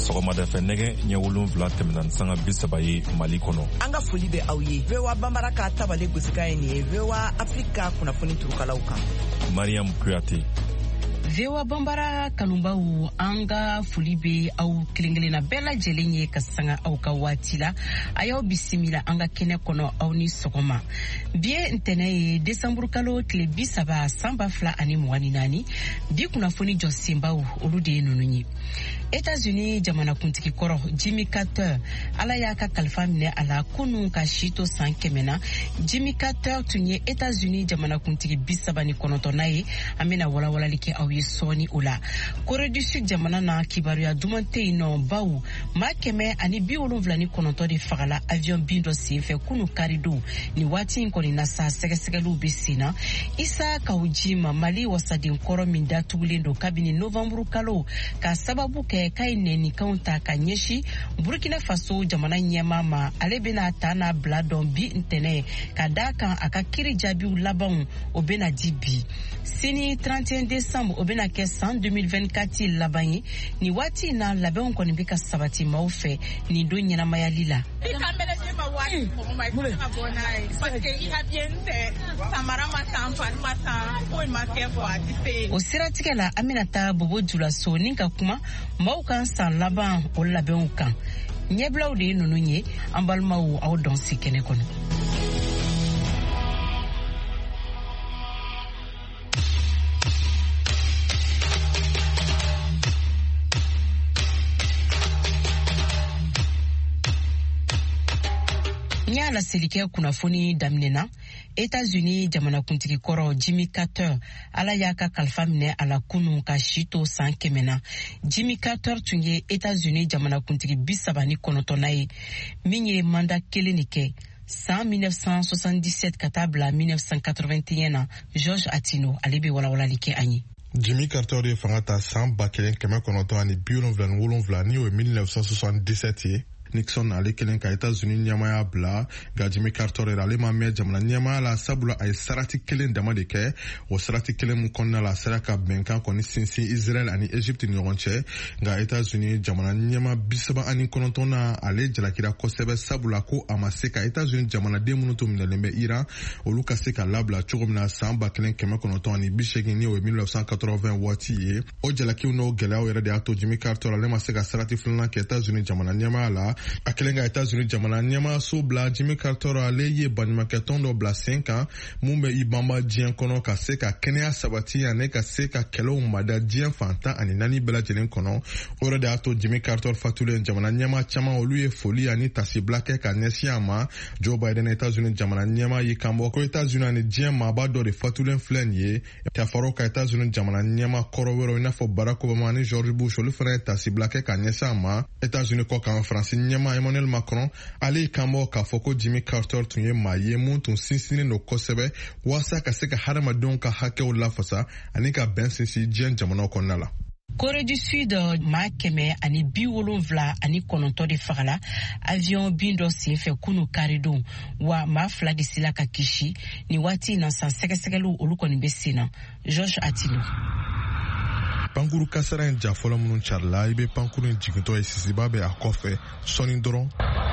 sɔgɔmada fɛ nɛgɛ ɲɛ 7 tɛmɛna sanga 30 ye Mali kɔnɔ. An ka foli bɛ aw ye. VOA Bambara ka tabale gosika ye nin ye VOA Afrika kunnafoni turukalaw kan. Mariam Kuyate. VOA Bambara kanubaw, an ka foli bɛ aw kelen-kelenna bɛɛ lajɛlen ye ka sanga aw ka waati la. A y'aw bisimila an ka kɛnɛ kɔnɔ aw ni sɔgɔma. Bi ntɛnɛ ye Desanburu kalo tile 30 san 2024. Bi kunnafoni jɔsenbaw olu de ye ninnu ye. États-Unis jamanakuntigi kɔrɔ Jimmy Carter ala y'a ka kalifa minɛ a la kunun ka si to san 100 na. Jimmy Carter tun ye États-Unis jamanakuntigi 39 ye. An bɛna walawalali kɛ aw ye sɔɔni o la. Corée du Sud jamana na kibaruya duman tɛ yen nɔ bawo maa 179 de fagala avion bin dɔ senfɛ kunu karidon. Ni waati in kɔni na sa sɛgɛsɛgɛliw bɛ sen na. Isa Kawujima Mali wasaden kɔrɔ min datugulen don kabini Novembre kalo ka sababu kɛ k'a ye nɛnikanw ta ka ɲɛsi Burkina Faso jamana ɲɛmaa ma. Ale bɛna ta n'a bila dɔn bi ntɛnɛ ka d'a kan a ka kiiri jaabiw labanw o bɛna di bi. Sini 31 décembre o bɛna kɛ san 2024 laban ye. Ni waati na labɛnw kɔni bɛ ka sabati maaw fɛ nin don ɲɛnamayali la. O siratigɛ la an bɛna taa Bobo Julaso ni ka kuma maaw kan san laban o labɛnw kan. Ɲɛbilaw de ye ninnu ye an balimaw aw dɔn si kɛnɛ kɔnɔ. Nya la selikɛ kunnafoni daminɛna. États-Unis jamanakuntigi kɔrɔ Jimmy Carter ala y'a ka kalifa minɛ a la kunun ka si to san 100 na. Jimmy Carter tun ye États-Unis jamanakuntigi 39 ye min ye mandat kelen de kɛ san 1977 ka taa bila 1981 na. George Atino ale bɛ walawalali kɛ an ye. Jimmy Carter ye fanga ta san 1977 ni o ye 1977 ye. Nixon ale kelen ka États-Unis ɲɛmaya bila nka Jimmy Carter yɛrɛ ale ma mɛn jamana ɲɛmaya la sabula a ye sarati kelen dama de kɛ. O sarati kelen mun kɔnɔna la a sera ka bɛnkan kɔni sinsin Israel ani Egypte ni ɲɔgɔn cɛ nka États-Unis jamana ɲɛma 39 na ale jalakira kosɛbɛ sabula ko a ma se ka États-Unis jamanaden minnu tun minɛlen bɛ Iran olu ka se ka labila cogo min na san 1980 ni o ye 1980 waati ye. O jalakiw n'o gɛlɛyaw yɛrɛ de y'a to Jimmy Carter ale ma se ka sarati filanan kɛ États-Unis jamana ɲɛmaya la. A kelen ka États-Unis jamana ɲɛmaaso bila Jimmy Carter ale ye baɲumankɛtɔn dɔ bila sen kan mun bɛ i banba diɲɛ kɔnɔ ka se ka kɛnɛya sabati ani ka se ka kɛlɛw mada diɲɛ fantan ani 4 bɛɛ lajɛlen kɔnɔ. O yɛrɛ de y'a to Jimmy Carter fatulen jamana ɲɛmaa caman olu ye foli ani tasibila kɛ ka ɲɛsin a ma. Joe Biden États-Unis jamana ɲɛmaa y'i kanbɔ ko États-Unis ani diɲɛ maaba dɔ de fatulen filɛ nin ye. Ka fara ka États-Unis jamana ɲɛmaa kɔrɔ wɛrɛw i n'a fɔ Barack Obama ani George Bush olu fana ye tasibila kɛ ka ɲɛsin a ma. États-Unis kɔ kan Faransi ɲɛmaa Emmanuel Macron ale kanbɔ k'a fɔ ko Jimmy Carter tun ye maa ye mun tun sinsinnen don kosɛbɛ walasa ka se ka hadamadenw ka hakɛw lafasa ani ka bɛn sinsin diɲɛ jamanaw kɔnɔna la. Corée du Sud maa 179 de fagala avion bin dɔ senfɛ kunu karidon wa maa 2 de sela ka kisi ni waati na san sɛgɛsɛgɛliw olu kɔni bɛ sen na. George Atilo. Pankuru kasara in ja fɔlɔ minnu carila i bɛ pankuru in jigintɔ ye sisiba bɛ a kɔfɛ sɔni dɔrɔn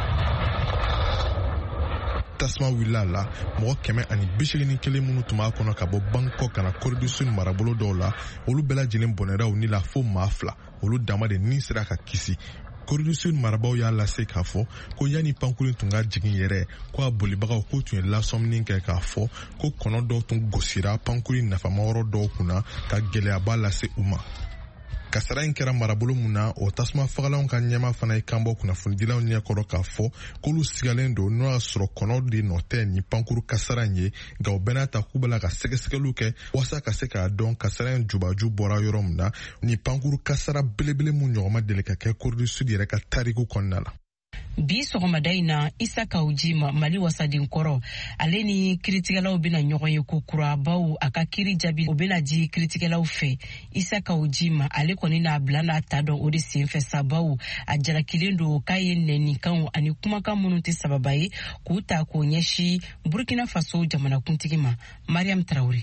tasuma wulila a la mɔgɔ 181 minnu tun b'a kɔnɔ ka bɔ Bangkok kana Corée du Sud marabolo dɔw la olu bɛɛ lajɛlen bɔnɛra u ni la fo maa 2 olu dama de ni sera ka kisi. Corée du Sud marabaw y'a lase k'a fɔ ko yanni pankuru tun ka jigin yɛrɛ ko a bolibagaw ko tun ye lasɔmini kɛ k'a fɔ ko kɔnɔ dɔw tun gosira pankuru nafamayɔrɔ dɔw kunna ka gɛlɛyaba lase u ma. Kasara in kɛra marabolo mun na o tasuma fagalanw ka ɲɛma fana ye kanbɔ kunnafonidilaw ɲɛkɔrɔ k'a fɔ k'olu sigalen don n'o y'a sɔrɔ kɔnɔ de nɔ tɛ ni pankuru kasara in ye nka o bɛɛ n'a ta k'u bɛ la ka sɛgɛsɛgɛliw kɛ walasa ka se k'a dɔn kasara in jubaju bɔra yɔrɔ min na ni pankuru kasara belebele mun ɲɔgɔnma deli ka kɛ Corée du Sud yɛrɛ ka tariku kɔnɔna la. Bi sɔgɔmada in na Isa Kawujima Mali wasaden kɔrɔ ale ni kiritigɛlaw bɛna ɲɔgɔn ye ko kurabaw a ka kiri jaabi o bɛna di kiritigɛlaw fɛ. Isa Kawujima ale kɔni n'a bila n'a ta dɔn o de senfɛ sabaw a jalakilen don k'a ye nɛnikanw ani kumakan minnu tɛ sababa ye k'u ta k'o ɲɛsi Burkina Faso jamanakuntigi ma. Mariam Traoré.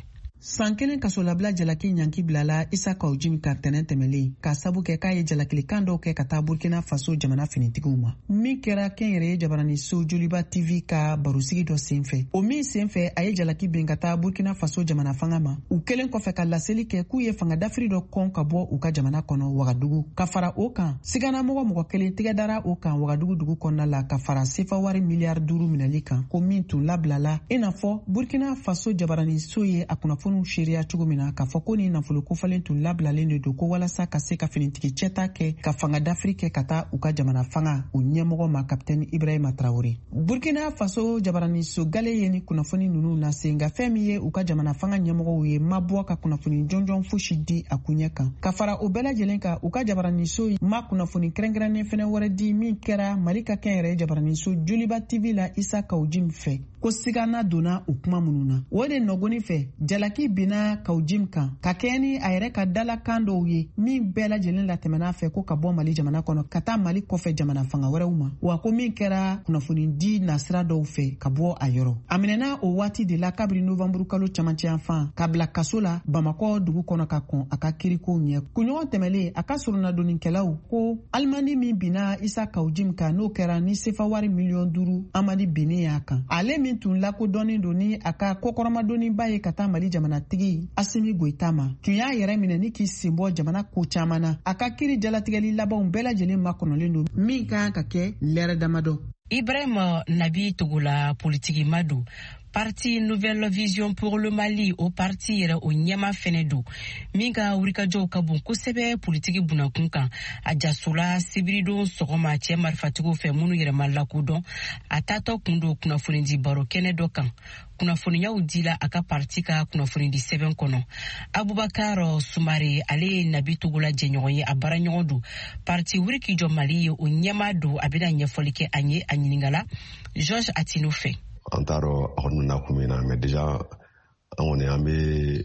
san kelen kasolabila jalaki ɲanki bilala Isaka Ojim ka tɛnɛn tɛmɛlen ka sabu kɛ k'a ye jalakilikan dɔw kɛ ka taa Burkina Faso jamana finitigiw ma. Min kɛra kɛnyɛrɛye jabaraniso Joliba TV ka barosigi dɔ senfɛ. O min senfɛ a ye jalaki bin ka taa Burkina Faso jamana fanga ma. U kelen kɔfɛ ka laseli kɛ k'u ye fanga dafiri dɔ kɔn ka bɔ u ka jamana kɔnɔ Wagadugu. Ka fara o kan, siganamɔgɔ mɔgɔ kelen tɛgɛ dara o kan Wagadugu dugu kɔnɔna la ka fara sefa wari miliyari 5 minɛli kan ko min tun labilala i n'a fɔ Burkina Faso jabaraniso ye a kunnafoniw seereya cogo min na k'a fɔ ko ni nafolo kofalen tun labilalen de don ko walasa ka se ka finitigi cɛta kɛ ka fanga dafiri kɛ ka taa u ka jamana fanga u ɲɛmɔgɔ ma kapitɛni Ibrahima Traoré. Burkina Faso jabaraniso gale ye ni kunnafoni nunu lase nka fɛn min ye u ka jamana fanga ɲɛmɔgɔw ye mabɔ ka kunnafoni jɔnjɔn fosi di a kun ɲɛ kan. Ka fara o bɛɛ lajɛlen kan u ka jabaraniso ma kunnafoni kɛrɛnkɛrɛnnen fɛnɛ wɛrɛ di min kɛra Mali ka kɛnyɛrɛye jabaraniso Joliba TV la Isaka Ojim fɛ ko sigana donna u kuma minnu na. O de nɔgɔni fɛ jalaki bina Kaujim kan ka kɛ ni a yɛrɛ ka dalakan dɔw ye min bɛɛ lajɛlen latɛmɛna fɛ ko ka bɔ Mali jamana kɔnɔ ka taa Mali kɔfɛ jamana fanga wɛrɛw ma wa ko min kɛra kunnafoni di nasira dɔw fɛ ka bɔ a yɔrɔ. A minɛna o waati de la kabiri Novembre kalo camancɛ yan ka bila kaso la Bamakɔ dugu kɔnɔ ka kɔn a ka kirikow ɲɛ. Kunɲɔgɔn tɛmɛlen a ka surunadonnikɛlaw ko Alimandi min bina Isaka Ojim kan n'o kɛra ni sefa wari miliyɔn 5 Amadi binnen y'a kan. Ale min tun lakodɔnnen don ni a ka kokɔrɔmadonniba ye ka taa Mali jamanatigi Asimi Goita ma tun y'a yɛrɛ minɛ ni k'i senbɔ jamana ko caman na. A ka kiri jalatigɛli labanw bɛɛ lajɛlen makɔnɔlen don min kan ka kɛ lɛrɛ damadɔ. Ibrahima Nabi Togola politiki madu Parti Nouvelle Vision pour le Mali o parti yɛrɛ o ɲɛma fɛnɛ don min ka wulikajɔw ka bon kosɛbɛ politiki bunakun kan a jasola sibiridon sɔgɔma cɛ marifatigiw fɛ minnu yɛrɛ ma lakodɔn a tatɔ kun don kunnafoni di baro kɛnɛ dɔ kan. Kunnafoniyaw dila a ka parti ka kunnafoni di sɛbɛn kɔnɔ. Abubakar Sumare ale ye Nabi Togola jɛɲɔgɔn ye a baaraɲɔgɔn don parti wulikijɔ Mali ye o ɲɛma don a bɛna ɲɛfɔli kɛ a ɲe a ɲiningala Georges Atino fɛ. An t'a dɔn a kɔni bɛna kun min na mais déjà an kɔni an bɛ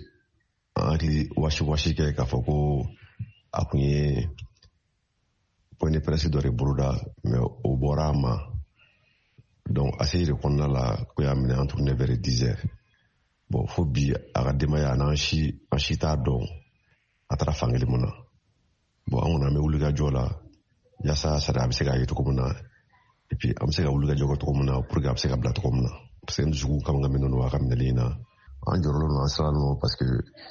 an hakili wasi kɛ k'a fɔ ko a kun ye point de presse dɔ de boloda mais o bɔra a ma donc ACI de kɔnɔna la ko y'a minɛ an tourné vers 10 heures bon fo bi a ka denbaya n'an si t'a dɔn a taara fankelen mun na bon an kɔni an bɛ wulikajɔ la yaasa sariya bɛ se k'a ye cogo min na et puis an bɛ se ka wulikajɔ kɛ cogo min na pour que a bɛ se ka bila cogo min na parce que dusuku kan ka minɛ don a ka minɛli in na an jɔrɔlen don an sirannen don parce que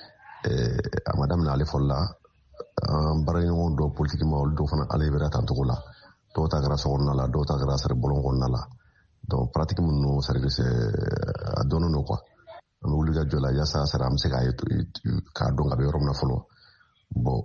a ma daminɛ ale fɔli la an baaraɲɔgɔn dɔ politiki ma olu dɔw fana ale bɛra tan cogo la dɔw ta kɛra sokɔnɔna la dɔw ta kɛra sari bolon kɔnɔna la donc pratique minnu c'est a dɔnnen don quoi an bɛ wulikajɔ la yaasa sari an bɛ se k'a ye k'a dɔn ka bɛ yɔrɔ min na fɔlɔ bon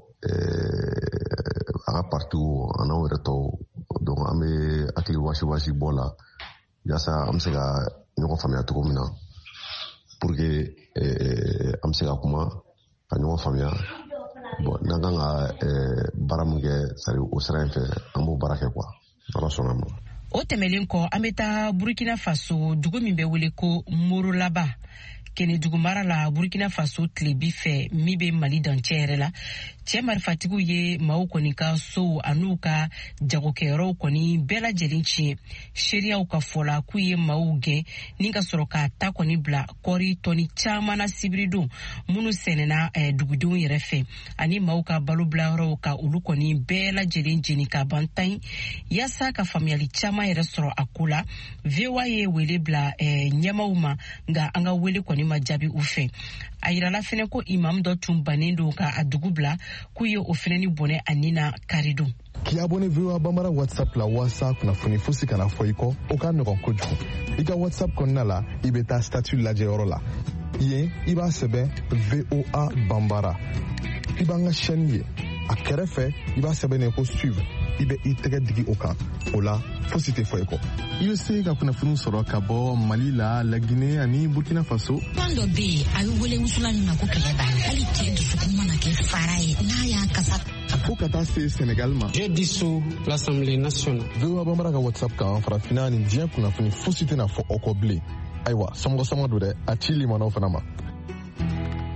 a ka partiw a n'anw yɛrɛ tɔw donc an bɛ hakili wasi bɔ la yaasa an bɛ se ka ɲɔgɔn faamuya cogo min na pour que an bɛ se ka kuma ka ɲɔgɔn faamuya bon n'an kan ka baara min kɛ sari o sira in fɛ an b'o baara kɛ quoi ala sɔnna ma. O tɛmɛlen kɔ an bɛ taa Burkina Faso dugu min bɛ wele ko Morolaba kɛnɛ dugumara la Burkina Faso tilebi fɛ min bɛ Mali dancɛ yɛrɛ la cɛ marifatigiw ye maaw kɔni ka sow an'u ka jagokɛyɔrɔw kɔni bɛɛ lajɛlen tiɲɛ seereyaw ka fɔ la k'u ye maaw gɛn ni ka sɔrɔ k'a ta kɔni bila kɔri tɔni caman na sibiridon minnu sɛnɛna dugudenw yɛrɛ fɛ ani maaw ka balo bilayɔrɔw ka olu kɔni bɛɛ lajɛlen jeni ka ban tan yaasa ka faamuyali caman yɛrɛ sɔrɔ a ko la VOA ye wele bila ɲɛmaw ma nka an ka wele kɔni ma jaabi u fɛ a yirala fɛnɛ ko imam dɔ tun bannen don ka a dugu bila k'u ye o fɛnɛ ni bɔnɛ a ni na kari don. K'i abonné VOA Bambara WhatsApp la walasa kunnafoni fosi kana fɔ i kɔ o ka nɔgɔn kojugu. I ka WhatsApp kɔnɔna la i bɛ taa statut lajɛyɔrɔ la yen i b'a sɛbɛn VOA Bambara i b'an ka chaîne ye a kɛrɛfɛ i b'a sɛbɛnnen ko suivre i bɛ i tɛgɛ digi o kan o la fosi tɛ fɔ i kɔ. I bɛ se ka kunnafoni sɔrɔ ka bɔ Mali la Laginɛ ani Burkina Faso. Tɔn dɔ bɛ yen a bɛ wele wusulan na ko kɛlɛ banna hali cɛ dusukun mana kɛ fara ye n'a y'a kasa. Fo ka taa se Sénégal ma. J'ai dissous l'Assemblée nationale. VOA Bambara ka WhatsApp kan farafinna ni diɲɛ kunnafoni fosi tɛna fɔ o kɔ bilen. Ayiwa, somɔgɔ don dɛ, a ci limanaw fana ma.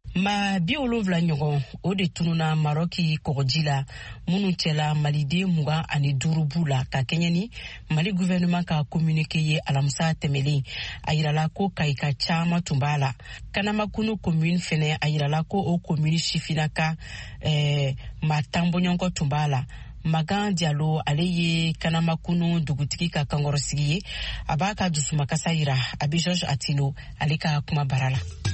ma 70 ɲɔgɔn o de tununa Maroki kɔgɔji la minnu cɛla maliden 25 b'u la ka kɛɲɛ ni Mali gouvernement ka communiqué ye alamisa tɛmɛlen a yirala ko kayika caman tun b'a la. Kanamakunu commune fɛnɛ a yirala ko o commune sifinaka ma tan bɔɲɔgɔnkɔ tun b'a la. Magan Diallo ale ye Kanamakunu dugutigi ka kankɔrɔsigi ye a b'a ka dusumakasa yira Abi George Atilo ale ka kuma bara la.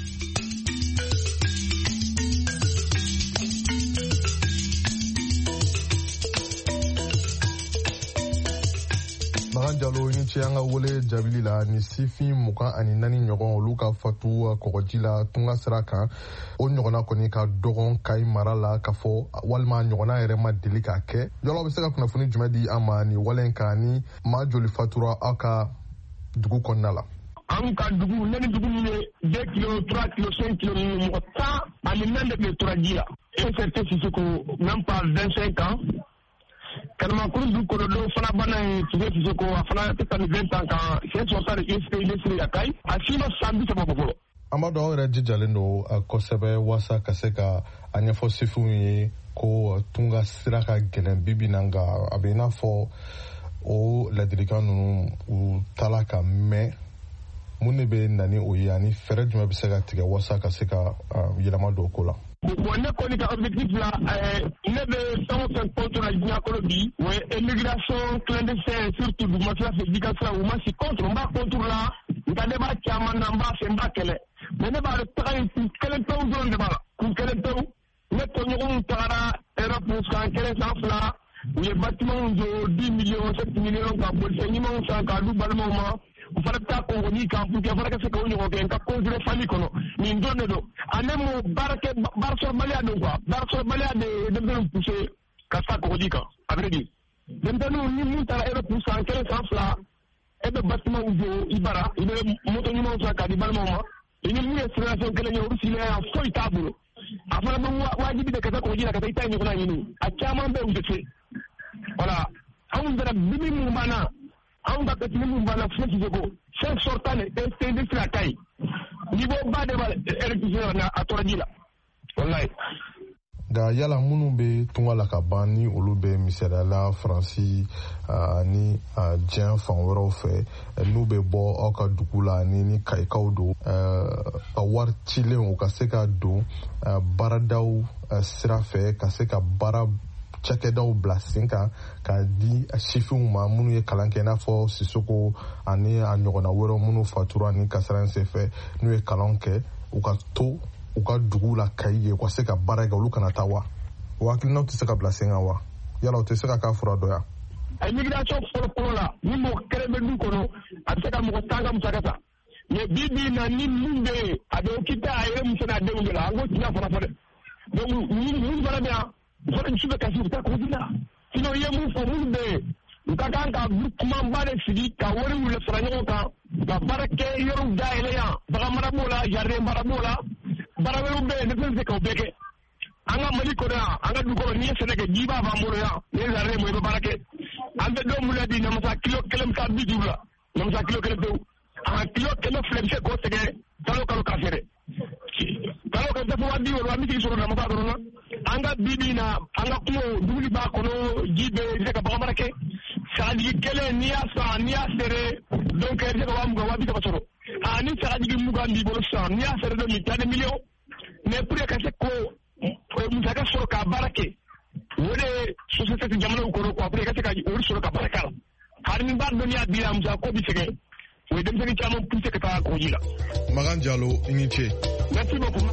Magan Diallo ni ce an ka wele jabili la ni sifin 24 ɲɔgɔn olu ka fatu kɔgɔji la tunga sira kan o ɲɔgɔnna kɔni ka dɔgɔn Kayi mara la ka fɔ walima ɲɔgɔnna yɛrɛ ma deli ka kɛ. Yɔrɔ bɛ se ka kunnafoni jumɛn di an ma ni wale kan ni maa joli fatura aw ka dugu kɔnɔna la? An ka dugu ne ni dugu min ye 2 kilo 3 kilo 5 kilo mɔgɔ 10 ani nan de bɛ turaji la. Incertain Sissoko même pas 25 ans. Kanamakuru du kɔnɔ fana bana ye Sissoko a fana tɛ tɛmɛ 20 ans kan c'est son temps de ISP ya Kayi a si ma san 30 bɔ fɔlɔ. Amadu aw yɛrɛ jijalen don kosɛbɛ waasa ka se ka a ɲɛfɔ sifinw ye ko tunga sira ka gɛlɛn bibi na nka a bɛ i n'a fɔ o ladilikan ninnu u tala ka mɛn mun de bɛ na ni o ye ani fɛɛrɛ jumɛn bɛ se ka tigɛ waasa ka se ka yɛlɛma don o ko la. Bon ne kɔni ka objectif la ne bɛ fɛn o fɛn contre la diɲɛ kɔnɔ bi o ye immigration clandestine surtout duguma sira fɛ jika sira u ma si contre n b'a contre la nka ne b'a caman na n b'a fɛ n b'a kɛlɛ mais ne b'a dɔn taga in kun kelen pewu dɔrɔn de b'a la kun kelen pewu ne tɔɲɔgɔnw tagara Europe san 1 san 2 u ye bâtiment jɔ 10 millions 7 millions ka bolifɛn ɲumanw san k'a du balimaw ma u fana bɛ taa kɔngɔni kan pour que fana ka se ka o ɲɔgɔn kɛ n ka considéré famille kɔnɔ nin don de don ale mo baarasɔrɔbaliya don quoi baarasɔrɔbaliya de ye denmisɛnninw poussé ka taa kɔgɔji kan a vrai dire denmisɛnninw ni mun taara Europe san 1 san 2 e bɛ bâtiment jɔ i bara i bɛ moto ɲumanw san k'a di balimaw ma i ni mun ye situation kelen ye olu sigilen yan foyi t'a bolo a fana bɛ wajibi de ka taa kɔgɔji la ka taa i ta ɲɔgɔnna ɲini a caman bɛ u tɛ se voilà anw dara bibi mun b'an na anw ka petini mun b'an na fo Sissoko 5 sortant de STD sira Kayi niveau ba de b'a électricité na a tɔrɔji la wallahi. Nka yala minnu bɛ tunga la ka ban ni olu bɛ misaliyala Faransi ni diɲɛ fan wɛrɛw fɛ n'u bɛ bɔ aw ka dugu la ni kayikaw don a wari cilen u ka se ka don baaradaw sira fɛ ka se ka baara cakɛdaw bila sen kan k'a di sifinw ma minnu ye kalan kɛ i n'a fɔ Sissoko ani a ɲɔgɔnna wɛrɛw minnu fatura ni kasara senfɛ n'u ye kalan kɛ u ka to u ka dugu la Kayi ye u ka se ka baara kɛ olu kana taa wa o hakilinaw tɛ se ka bila sen kan wa yala o tɛ se ka k'a fura dɔ ya. Immigration fɔlɔfɔlɔ la ni mɔgɔ kelen bɛ du kɔnɔ a bɛ se ka mɔgɔ 10 ka musaka ta mais bi bi in na ni min bɛ yen a bɛ okita a yɛrɛ muso n'a denw de la an k'o tiɲɛ fɔlɔ fɔ dɛ donc mun fana bɛ yan fɔlɔ su bɛ kasi u ta kɔgɔji la sinon i ye mun fɔ minnu bɛ yen u ka kan ka kumanba de sigi ka wari wuli fara ɲɔgɔn kan ka baara kɛ yɔrɔw dayɛlɛ yan baganmara b'o la jardin mara b'o la baara wɛrɛw bɛ yen ne tɛ se k'o bɛɛ kɛ an ka Mali kɔnɔ yan an ka du kɔnɔ n'i ye sɛnɛ kɛ ji b'a b'an bolo yan n'i ye jardin mɔ i bɛ baara kɛ an bɛ don min na bi namasa kilo 1 bɛ taa 50 la namasa kilo 1 pewu a kilo 100 filɛ bɛ se k'o tigɛ kalo kalo k'a feere kalo ka dafa 50 an bɛ sigi sɔrɔ namasa dɔrɔn na an ka bibi na an ka kungo dumuni b'a kɔnɔ ji bɛ se ka bagan mara kɛ sagajigi kelen n'i y'a san n'i y'a feere donc i bɛ se ka 20 sɔrɔ ni sagajigi 20 b'i bolo sisan n'i y'a feere don min 10 millions mais pour que ka se ko musaka sɔrɔ ka baara kɛ o de ye société jamanaw kɔnɔ quoi pour que ka se ka olu sɔrɔ ka baara k'a la hali ni b'a dɔn n'i y'a dira musaka ko bɛ sɛgɛn o ye denmisɛnnin caman poussé ka taa kɔgɔji la. Magan Diallo i ni ce. Merci beaucoup.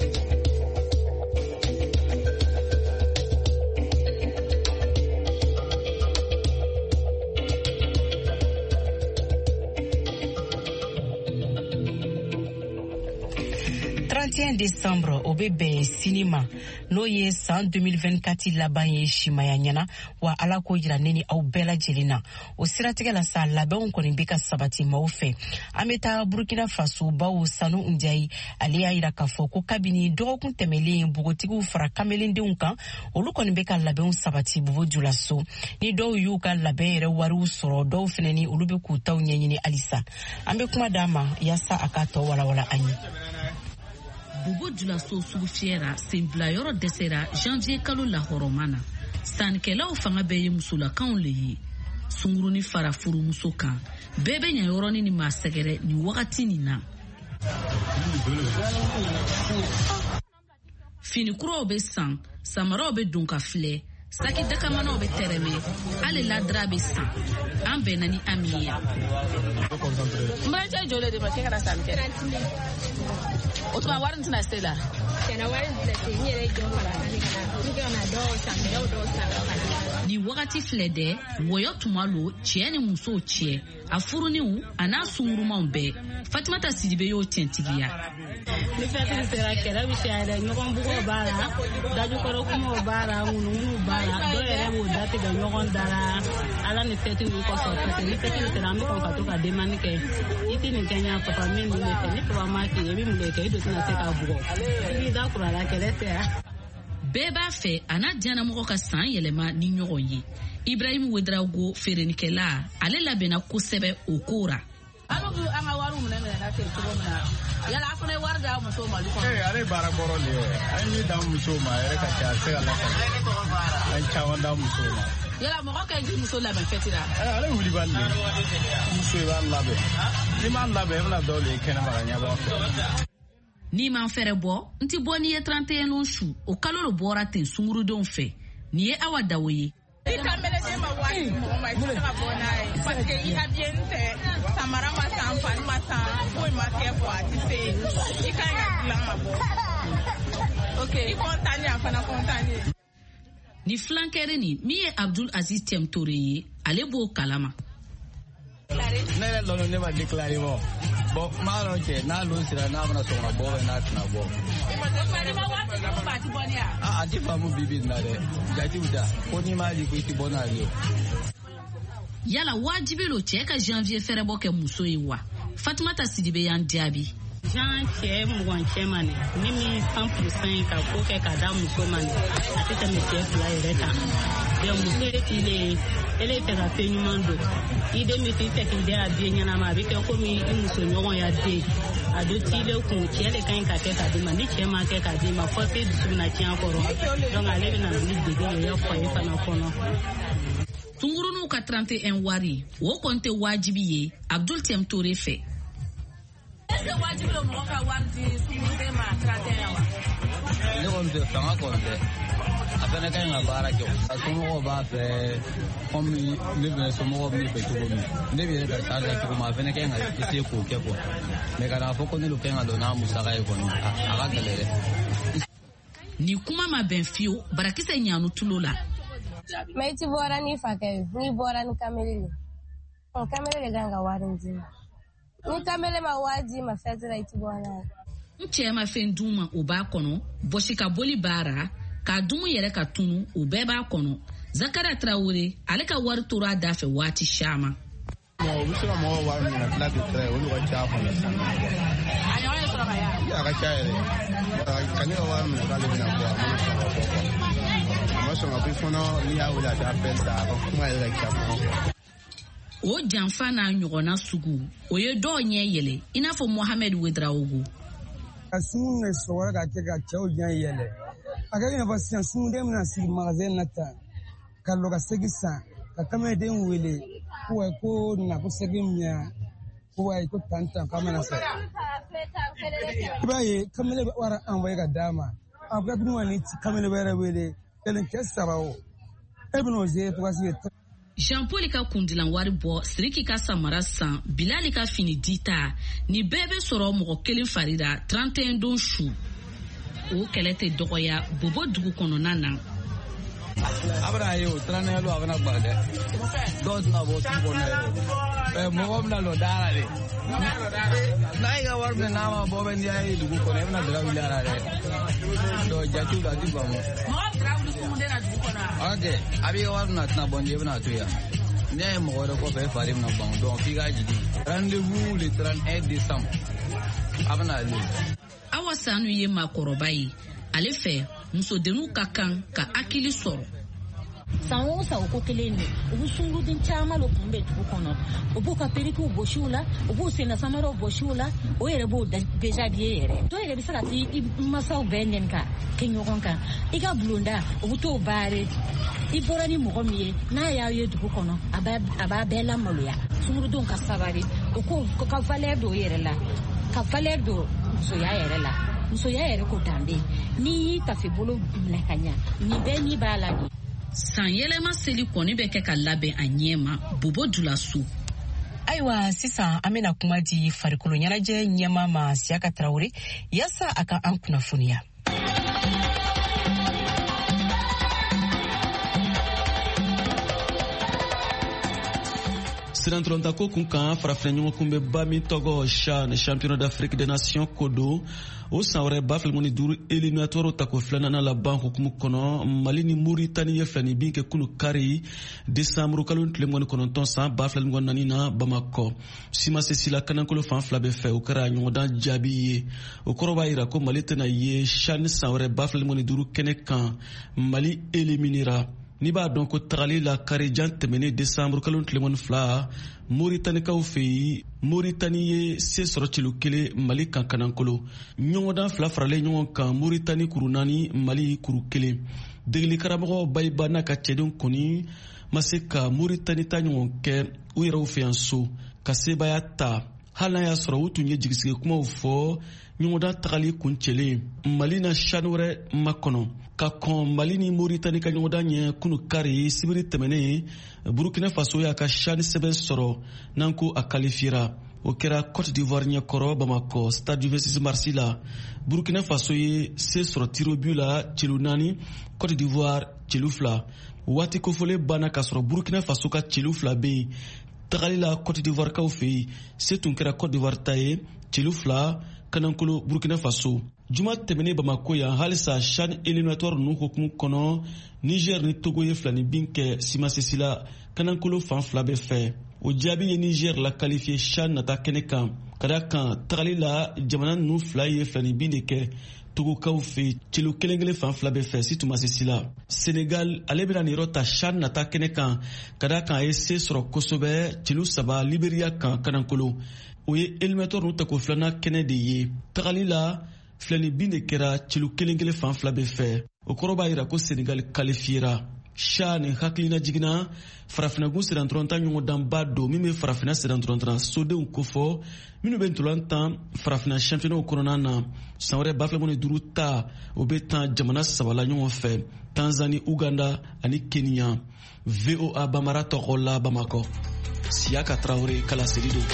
Décembre o bɛ bɛn sini ma n'o ye san 2024 laban ye simaya ɲɛna wa ala ko jira ne ni aw bɛɛ lajɛlen na o siratigɛ la sa labɛnw kɔni bɛ ka sabati maaw fɛ an bɛ taa Burkina Faso bawo Sanu Ndiaye ale y'a jira k'a fɔ ko kabini dɔgɔkun tɛmɛlen bogotigiw fara kamelendenw kan olu kɔni bɛ ka labɛnw sabati Bobo-Dioula so ni dɔw y'u ka labɛn yɛrɛ wariw sɔrɔ dɔw fɛnɛ ni olu bɛ k'u taw ɲɛɲini halisa an bɛ kuma d'a ma yaasa a k'a tɔ walawala an ye. Bobo Dulaso sugu fiera sembla yoro desera janvier kalo la horomana. Sankela o fanga beye musula kan leyi. Sunguruni fara furu muso kan. Bebe nya yoro ni masegere ni wakati ni na. Fini kuro be san, samara be dunka fle. Saki dakamano be tereme, ale ladra be san. Ambe nani amiya. Mbanja jole de makeka na samke. Otuma warin tina stela. Kana warin tina ni re jo fara ni kana. Nige na do samke do samke. Ni wakati flede, woyo tumalo chieni muso chie. Afuruni u ana sunguruma mbe. Fatimata Sidibe yo tentigia. Ni fete sera kera bishara nyogon bugo bara. Daju koro kumo bara ngunu bara. Do ere wo dati do nyogon dara. Ala ni fete ni ko so fete ni fete sera mi ko ka to ka demani ke. Iti ni Kenya papa mi ni fete ni to amaki ebi mu ke do tina teka bugo. Ni da kura la kele te. Beba fe ana diana mo ka san yelema ni nyogon yi. Ibrahim Wedraugo Ferenikela ale labena kusebe okora. Anu anga waru munene na ke tubona. Yala afune warga muso mali ko. Ale bara boro le. Ani da muso ma ere ka cha se ala ka. Ai chawanda muso ma. Yala mo ka ngi muso la ben fetira. Ale wuli balle. Muso ba labe. Ni man labe na dole kena baranya ba. Ni man fere bo, nti boni ye 31 no shu, o kalolo bora ten sunguru don fe. Ni e awadawoye. Ikamele jema wali mo ma sanga bonai parce que il a bien fait samara ma sampan ma sam boy ma ke bo ati se ikanga plan ma bo. OK, kontani afana kontani. Ni flankere ni mi e Abdul Aziz Temtoreye ale bo kalama. Nere lono ne ba déclarer bo. Bo maro ke na lo sira na bana so na bo na tna bo. Ati famu bibi na de. Jati uda. Koni ma ji ko ti bona le. Yala wajibi lo cheka janvier fere boke muso yiwa. Fatimata Sidibe yan diabi. Jean che mwan che mane. Mimi 100% ka ko ke ka da muso mane. Ati ta me che fly reta. De muso ele te ga fenyumando. Ide mi ti te kinde abi nyana ma bi ke ko mi muso nyogon ya de. Ado ti le ku chele kan ka ke ka di ma ni che ma ke ka di ma fo se du na ti ankoro. Donc ale na ni de yo ko e fa na kono. Tungurunu ka 31 wari, wo konte wajibi ye Abdul Temtore fe. Est-ce wajibi lo mo ka wardi sumite ma 31 wa? Ne ko nte fanga konte. Afena kan na bara jo. Asumo ba fe komi ne be sumo be fe ko mi. Ne be ka sala ko ma afena kan na ise ko ke ko. Me kana foko ni lo kan lo na musaka e ko ni. Aga kelele. Ni kuma ma benfio barakisa nyanu tulola. Maiti bora ni fake ni bora ni kamele. Kamele ganga warinzi. Ni kamele mawaji mafetira itibona. Nche ma fenduma oba kono, boshika boli bara, ka dumu yere ka tunu obeba kono. Zakara Traore aleka war tora dafe wati shama. Mo busura mo war ni na plate tre wolu wa cha fa. Ani wale sura baya. Ya ka cha ere. Kani wa mi ka le na kwa. O janfa na nyogona sugu o ye do nye yele inafo Mohamed Wedraugo asun ne so wara ka ke ka chaw jan yele aga ina fasiyan sun dem na si magasin nata kallo ka segisa ka kame den wele ko na ko segimnya ko ko tanta kama na sa baye kamele wara an waye ga dama abuga bin wani kamele wara wele Jean-Paul ka kundilan wari bo Siriki ka samara san Bilali ka fini dita ni bebe soro mo kelen farida 31 don shu o kelete dogoya bobo dugu kono nana abra yo trana lo abna bade do na bo tu bono mo na lo dara de na ga war na ma bo ben ya dugu kono ebna dara wilara de do jatu da di ba mo okay abi war na tna bonje bna tu ya ne mo ro ko be farim na bon donc figa jidi rendez-vous le 31 décembre abna le awasanu ye makorobai ale fe muso denu kakan ka akili soro san o san o ko kelen de u bɛ sunguruden caman lo kun bɛ dugu kɔnɔ u b'u ka perikiw bɔsiw la u b'u senna samaraw bɔsiw la o yɛrɛ b'o deja b'i ye yɛrɛ dɔw yɛrɛ bɛ se ka t'i masaw bɛɛ nɛni ka kɛ ɲɔgɔn kan i ka bulonda u bɛ t'o baare i bɔra ni mɔgɔ min ye n'a y'aw ye dugu kɔnɔ a b'a bɛɛ lamaloya sungurudenw ka sabari o ko ka valeur don yɛrɛ la ka valeur don musoya yɛrɛ la musoya yɛrɛ ko danbe n'i y'i tafe bolo minɛ ka ɲa nin bɛɛ n'i b'a la nin san yɛlɛma seli kɔni bɛ kɛ ka labɛn a ɲɛ ma Bobo Dulasu. Ayiwa sisan an bɛna kuma di farikolo ɲɛnajɛ ɲɛma ma Siyaka Tarawele yasa a ka an kunnafoniya. Siranturonta ko kun kan farafina ɲɔgɔn kun bɛ ba min tɔgɔ CHAN championnat d'Afrique des Nations ko don o san wɛrɛ 2015 éliminatoire ta ko filanan laban hukumu kɔnɔ Mali ni Mauritanie ye filani bin kɛ kunu kari décembre kalo tile 19 san 2024 na Bamako sima sesila kanankolo fan fila bɛ fɛ o kɛra ɲɔgɔndan jaabi ye o kɔrɔ b'a yira ko Mali tɛna ye CHAN san wɛrɛ 2015 kɛnɛ kan Mali éliminera. Ni b'a dɔn ko tagali la karijan tɛmɛnen décembre kalo tile 12 Mauritanikaw fɛ yen Mauritanie ye se sɔrɔ celu kelen Mali kan kanankolo ɲɔgɔndan fila faralen ɲɔgɔn kan Mauritanie kuru 4 Mali kuru 1 degeli karamɔgɔ Bayiba n'a ka cɛden kɔni ma se ka Mauritanie ta ɲɔgɔn kɛ u yɛrɛw fɛ yan so ka sebaya ta hali n'a y'a sɔrɔ u tun ye jigisigi kumaw fɔ ɲɔgɔndan tagali kuncɛlen Mali na CHAN wɛrɛ ma kɔnɔ ka kɔn Mali ni Mauritanie ka ɲɔgɔndan ɲɛ kunu kari sibiri tɛmɛnen Burkina Faso y'a ka CHAN sɛbɛn sɔrɔ n'an ko a qualifiera o kɛra Côte d'Ivoire ɲɛkɔrɔ Bamako stade du 26 mars la Burkina Faso ye se sɔrɔ tiro but la celu 4 Côte d'Ivoire celu 2 waati kofɔlen banna ka sɔrɔ Burkina Faso ka celu 2 bɛ yen tagali la Côte d'Ivoire kaw fɛ yen se tun kɛra Côte d'Ivoire ta ye celu 2 kanankolo Burkina Faso juma tɛmɛnen Bamako yan halisa CHAN éliminatoire ninnu hukumu kɔnɔ Niger ni Togo ye filani bin kɛ simasesi la kanankolo fan fila bɛ fɛ o jaabi ye Niger la qualifié CHAN nata kɛnɛ kan ka da kan tagali la jamana ninnu fila ye filani bin de kɛ Togokaw fɛ celu kelen fan fila bɛ fɛ si tuma sesi la Senegal ale bɛna nin yɔrɔ ta CHAN nata kɛnɛ kan ka da kan a ye se sɔrɔ kosɛbɛ celu 3 Liberia kan kanankolo o ye éliminatoire ninnu ta ko filanan kɛnɛ de ye tagali la filani bin de kɛra celu kelen fan fila bɛ fɛ o kɔrɔ b'a yira ko Senegal qualifiera CHAN ni hakilina jiginna farafinagun siranturonta ɲɔgɔndanba don min bɛ farafina siranturonta sodenw kofɔ minnu bɛ ntolantan farafina championnat kɔnɔna na san wɛrɛ 2015 ta o bɛ tan jamana 3 la ɲɔgɔn fɛ Tanzanie, Uganda ani Kenya. VOA Bambara tɔgɔ la Bamako Siyaka Tarawele kalaseri don.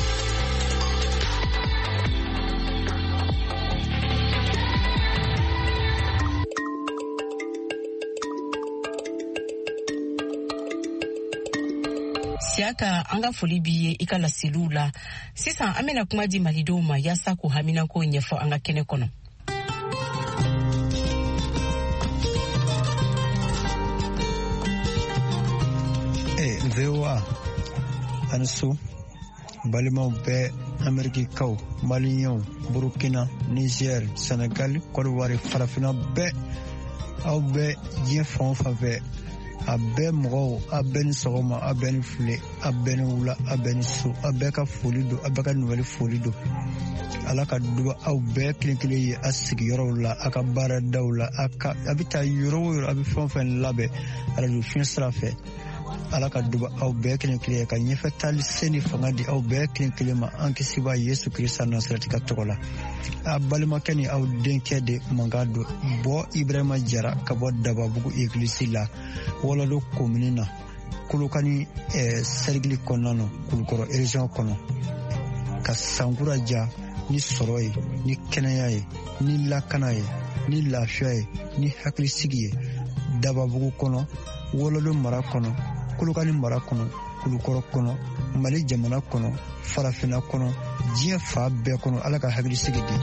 Siyaka an ka foli b'i ye i ka laseliw la sisan an bɛna kuma di malidenw ma yasa k'u haminako ɲɛfɔ an ka kɛnɛ kɔnɔ. VOA ani so balimaw bɛɛ Amerikikaw Maliyɛnw Burkina Niger Senegal Côte d'Ivoire farafina bɛɛ aw bɛɛ diɲɛ fan o fan fɛ a bɛɛ mɔgɔw a bɛɛ ni sɔgɔma a bɛɛ ni file a bɛɛ ni wula a bɛɛ ni so a bɛɛ ka foli don a bɛɛ ka nouvelle foli don Ala ka duba aw bɛɛ kelen kelen ye a sigiyɔrɔw la a ka baaradaw la a bɛ taa yɔrɔ o yɔrɔ a bɛ fɛn o fɛn labɛn radio fiɲɛ sira fɛ Ala ka duba aw bɛɛ kelen kelen ye ka ɲɛfɛ taali se ni fanga di aw bɛɛ kelen kelen ma an kisi b'a Yesu Kirista Nasareti ka tɔgɔ la a balimakɛ ni aw denkɛ de mankan don bɔ Ibrahima Jara ka bɔ Dababugu église la Wɔlɔdo commune na Kolokani cercle kɔnɔna na Kulukɔrɔ région kɔnɔ ka sankura ja ni sɔrɔ ye ni kɛnɛya ye ni lakana ye ni lafiya ye ni hakilisigi ye Dababugu kɔnɔ Wɔlɔdo mara kɔnɔ Kolokani mara kɔnɔ Kulukɔrɔ kɔnɔ Mali jamana kɔnɔ farafina kɔnɔ diɲɛ fa bɛɛ kɔnɔ Ala ka hakilisigi di.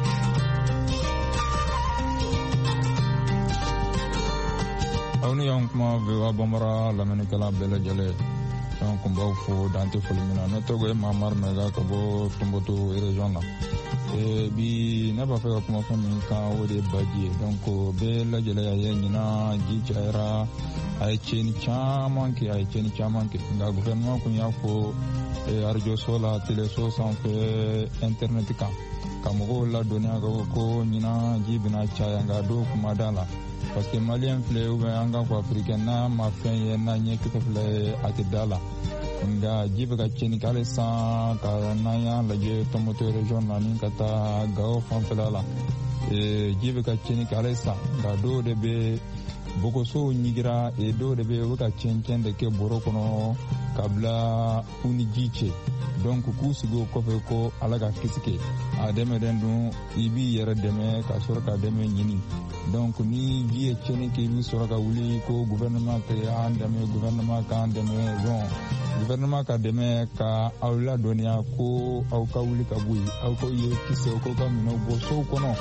aw ni y'an kuma VOA Bambara lamɛnnikɛla bɛɛ lajɛlen an kun b'aw fo dan tɛ foli min na ne tɔgɔ ye Mamari Mɛga ka bɔ Tɔnbukutu région na bi ne b'a fɛ ka kuma fɛn min kan o de ye baji ye donc bɛɛ lajɛlen y'a ye ɲinan ji cayara a ye tiɲɛni caman kɛ nka gouvernement kun y'a fɔ arajoso la teleso sanfɛ internet kan ka mɔgɔw ladɔnniya ka fɔ ko ɲinan ji bɛna caya nka dɔw kuma da la parce que maliyɛn filɛ ou bien an ka fɔ africain n'a ma fɛn ye n'a ɲɛ kisɛ filɛ a tɛ da la nga ji bɛ ka tiɲɛni kɛ hali san ka n'an y'a lajɛ Tombouctou région na ni ka taa Gao fanfɛla la ji bɛ ka tiɲɛni kɛ hali san nka dɔw de bɛ bogosow ɲigira dɔw de bɛ u bɛ ka cɛncɛn de kɛ bɔrɔ kɔnɔ ka bila u ni ji cɛ donc k'u sigi o kɔfɛ ko ala ka kisi kɛ a dɛmɛden dun i b'i yɛrɛ dɛmɛ ka sɔrɔ ka dɛmɛ ɲini donc ni ji ye tiɲɛni kɛ i bɛ sɔrɔ ka wuli ko gouvernement k'an dɛmɛ gouvernement k'an dɛmɛ bon gouvernement ka dɛmɛ ka aw ladɔnniya ko aw ka wuli ka bɔ yen aw ka ye kisɛ ko ka minɛw bɔ sow kɔnɔ.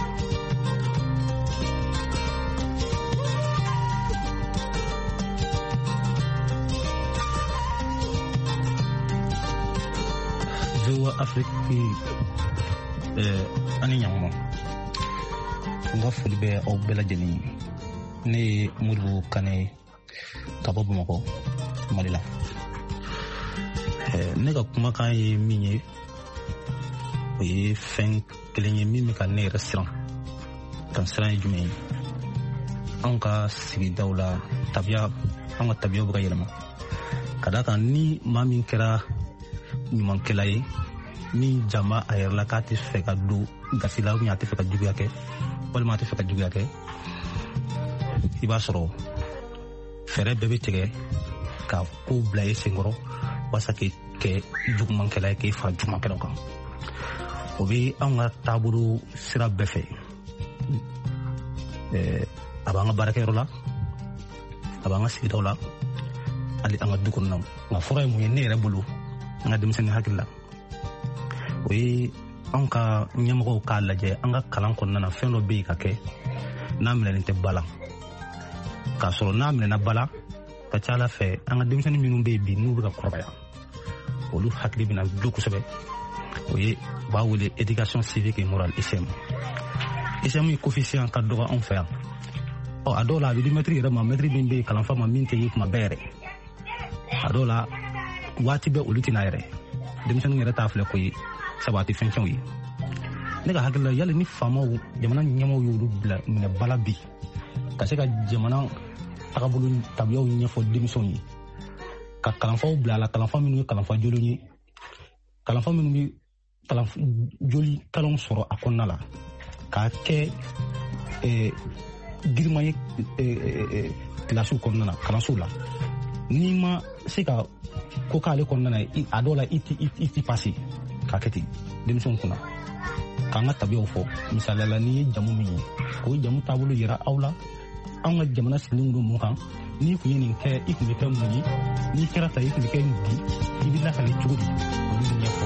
Afrique ani ɲaŋuma n ka foli bɛ aw bɛɛ lajɛlen ne ye Modibo Kane ka bɔ Bamakɔ Mali la ne ka kumakan ye min ye o ye fɛn kelen ye min bɛ ka ne yɛrɛ siran kan siran ye jumɛn ye anw ka sigidaw la an ka tabiyaw bɛ ka yɛlɛma ka da kan ni maa min kɛra ɲumankɛla ye ni jama a yɛrɛ la k'a tɛ fɛ ka don gasi la ou bien a tɛ fɛ ka juguya kɛ walima a tɛ fɛ ka juguya kɛ i b'a sɔrɔ fɛɛrɛ bɛɛ bɛ tigɛ ka ko bila i senkɔrɔ walasa k'i kɛ jugumankɛla ye k'i fara jugumankɛlaw kan o bɛ anw ka taabolo sira bɛɛ fɛ a b'an ka baarakɛyɔrɔ la a b'an ka sigidaw la hali an ka du kɔnɔnaw nka fɔlɔ ye mun ye ne yɛrɛ bolo an ka denmisɛnnin hakili la o ye anw ka ɲɛmɔgɔw k'a lajɛ an ka kalan kɔnɔna na fɛn dɔ bɛ yen ka kɛ n'a minɛlen tɛ ba la k'a sɔrɔ n'a minɛna ba la ka ca ala fɛ an ka denmisɛnnin minnu bɛ yen bi n'u bɛ ka kɔrɔbaya olu hakili bɛna du kosɛbɛ o ye u b'a wele éducation civique et morale ICM ye coefficient ka dɔgɔ anw fɛ yan a dɔw la a bɛ di mɛtiri yɛrɛ ma mɛtiri min bɛ yen kalanfa ma min tɛ ye kuma bɛɛ yɛrɛ a dɔw la waati bɛɛ olu tɛna yɛrɛ denmisɛnninw yɛrɛ t'a filɛ ko ye sabu a tɛ fɛn tiɲɛw ye ne ka hakili la yali ni faamaw jamana ɲɛmɔgɔw y'olu bila minɛ bala bi ka se ka jamana tagabolo tabiyaw ɲɛfɔ denmisɛnw ye ka kalanfaw bila a la kalanfa minnu ye kalanfa jolenw ye kalanfa minnu bɛ joli kalanw sɔrɔ a kɔnɔna la k'a kɛ girima ye kilasiw kɔnɔna na kalansow la n'i ma se ka ko k'ale kɔnɔna na a dɔw la i ti pase k'a kɛ ten denmisɛnw kunna k'an ka tabiyaw fɔ misaliya la n'i ye jamu min ye k'o jamu taabolo yira aw la anw ka jamana sigilen don mun kan n'i kun ye nin kɛ i kun bɛ kɛ mun ye n'i kɛra ta i kun bɛ kɛ nin di i bɛ lakale cogo di olu bɛ ɲɛfɔ.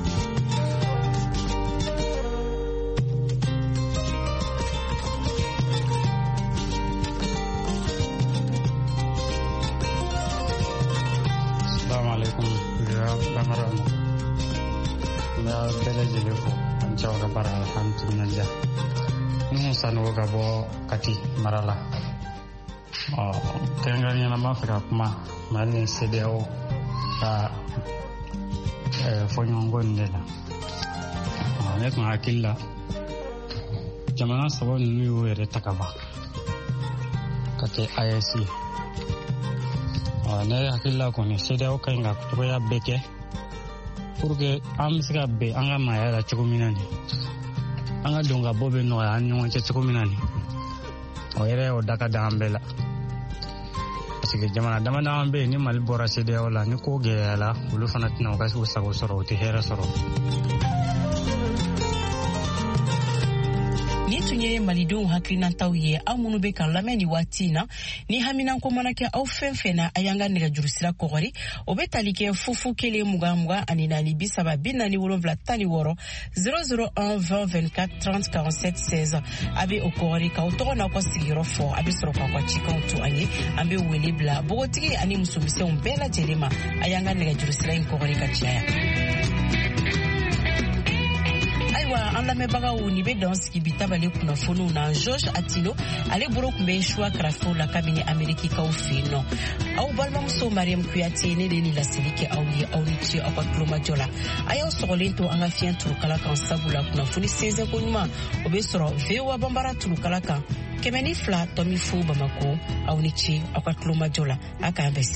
Alhamdulillah. Nuhu Sanogo ka bɔ Kati mara la. Kɛrɛnkɛrɛnnenya la n b'a fɛ ka kuma Mali ni CEDEAO ka fɔɲɔgɔnkɔ nin de la. Ne tun hakili la jamana saba ninnu y'u yɛrɛ ta ka ban ka kɛ AES ye. Ne hakili la kɔni CEDEAO ka ɲi ka cogoya bɛɛ kɛ pour que an bɛ se ka bɛn an ka maaya la cogo min na nin an ka don ka bɔ bɛ nɔgɔya an ni ɲɔgɔn cɛ cogo min na nin o yɛrɛ y'o da ka da an bɛɛ la parce que jamana dama dama bɛ yen ni Mali bɔra CEDEAO la ni ko gɛlɛyara olu fana tɛna u ka u sago sɔrɔ u tɛ hɛrɛ sɔrɔ. Ni tun ye malidenw hakilinataw ye aw minnu bɛ kan lamɛn ni waati in na ni haminanko mana kɛ aw fɛn fɛn na a y'an ka nɛgɛjurusira kɔgɔri o bɛ tali kɛ 020 ani 447 16 001 20 24 30 47 16 a bɛ o kɔgɔri k'aw tɔgɔ n'aw ka sigiyɔrɔ fɔ a bɛ sɔrɔ k'aw ka cikanw to an ye an bɛ wele bila bogotigi ani musomisɛnw bɛɛ lajɛlen ma a y'an ka nɛgɛjurusira in kɔgɔri ka caya. Ayiwa an lamɛnbagaw ni bɛ dan sigi bi tabale kunnafoniw na George Atilo ale bolo kun bɛ choix karafew la kabini Amerikikaw fɛ yen nɔ. Aw balimamuso Mariam Kuyate ne de ni laseli kɛ aw ye aw ni ce aw ka tulomajɔ la. A y'aw sɔgɔlen to an ka fiɲɛ turukala kan sabula kunnafoni sɛnsɛn ko ɲuman o bɛ sɔrɔ VOA Bambara turukala kan 102.0 Bamako aw ni ce aw ka tulomajɔ la a k'an bɛn